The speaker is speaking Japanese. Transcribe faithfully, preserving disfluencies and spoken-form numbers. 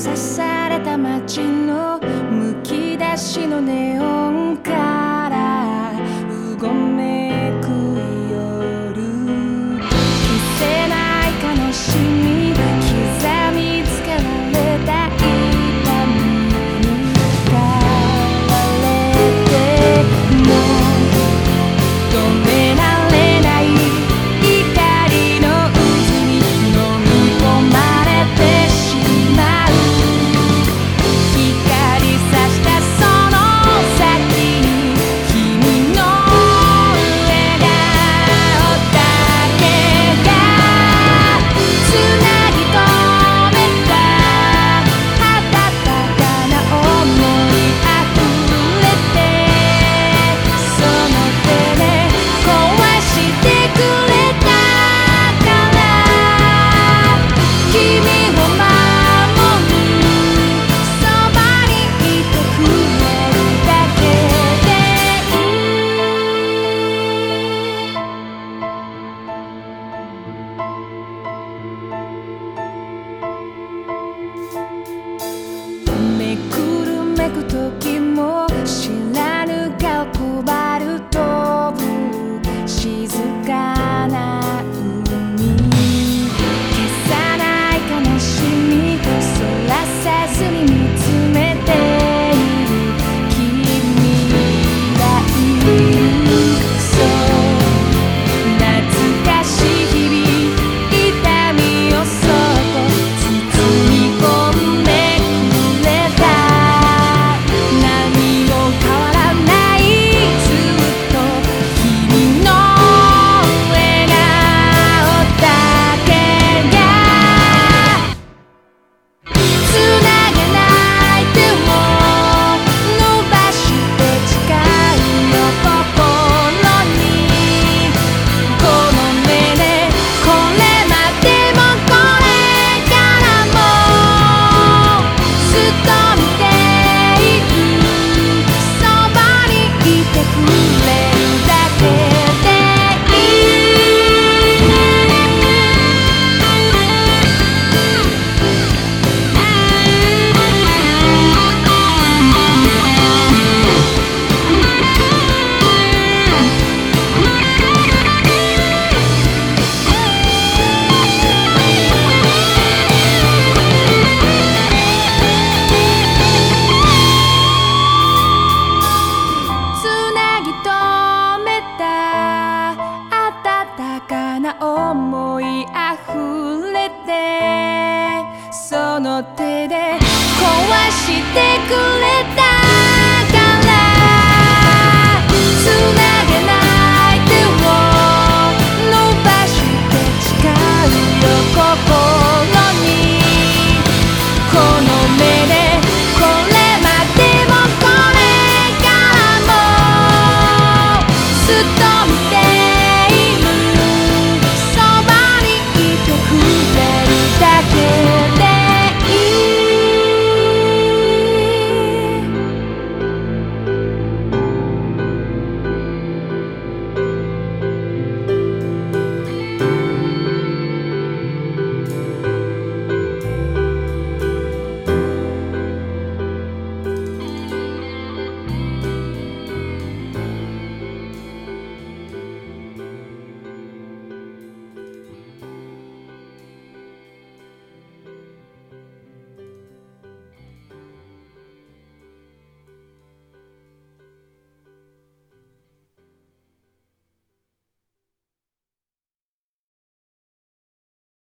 刺された街のむき出しのネオンからうごめく夜、消せない悲しみ刻みつけられた痛みに変われても止められない光の渦に飲み込まれてしまう。光さしたその先に君の笑顔だけがつなぎ止めた温かな想いあふれて、その手で壊してくれたから君を守る、そばにいてくれるだけでいい。めくるめく時も知らぬ顔ばる飛ぶ静かな海、消さない悲しみそらさずに見つめている君がいる。そう懐かしい日々痛みをそっと包み込んでくれた。何も変わらないずっと君の笑顔だけがつなげない手を伸ばして誓うよ心に。この目でこれまでもこれからもずっと見ている、そばにいてくれるだけでいい。つなぎ止めた温かな想いあふれて、その手で壊してくれ